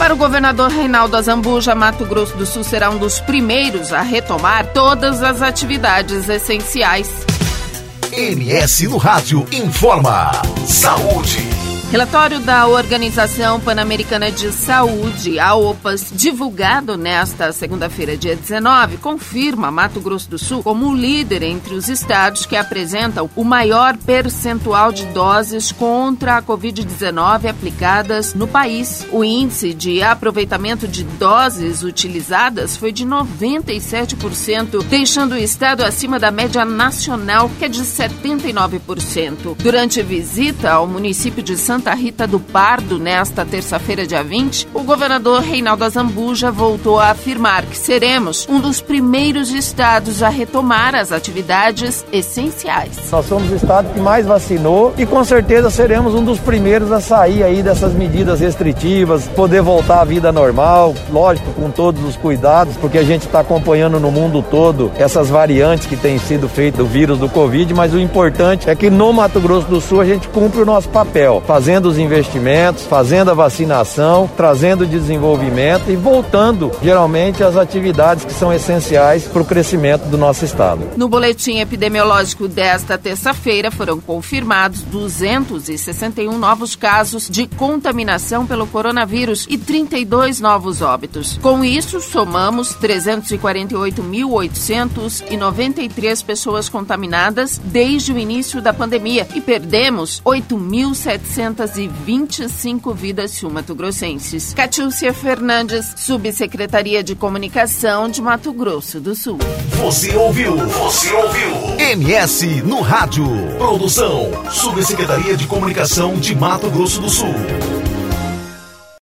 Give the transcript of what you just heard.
Para o governador Reinaldo Azambuja, Mato Grosso do Sul será um dos primeiros a retomar todas as atividades essenciais. MS no Rádio informa. Saúde. Relatório da Organização Pan-Americana de Saúde, a OPAS, divulgado nesta segunda-feira, dia 19, confirma Mato Grosso do Sul como o líder entre os estados que apresentam o maior percentual de doses contra a Covid-19 aplicadas no país. O índice de aproveitamento de doses utilizadas foi de 97%, deixando o estado acima da média nacional, que é de 79%. Durante visita ao município de Santa Rita do Pardo, nesta terça-feira, dia 20, o governador Reinaldo Azambuja voltou a afirmar que seremos um dos primeiros estados a retomar as atividades essenciais. Nós somos o estado que mais vacinou e com certeza seremos um dos primeiros a sair aí dessas medidas restritivas, poder voltar à vida normal, lógico, com todos os cuidados, porque a gente está acompanhando no mundo todo essas variantes que têm sido feitas do vírus do Covid, mas o importante é que no Mato Grosso do Sul a gente cumpre o nosso papel, fazendo os investimentos, fazendo a vacinação, trazendo desenvolvimento e voltando, geralmente, às atividades que são essenciais para o crescimento do nosso estado. No boletim epidemiológico desta terça-feira foram confirmados 261 novos casos de contaminação pelo coronavírus e 32 novos óbitos. Com isso, somamos 348.893 pessoas contaminadas desde o início da pandemia e perdemos 8.725 vidas sul-mato-grossenses. Catiúcia Fernandes, Subsecretaria de Comunicação de Mato Grosso do Sul. Você ouviu MS no Rádio. Produção, Subsecretaria de Comunicação de Mato Grosso do Sul.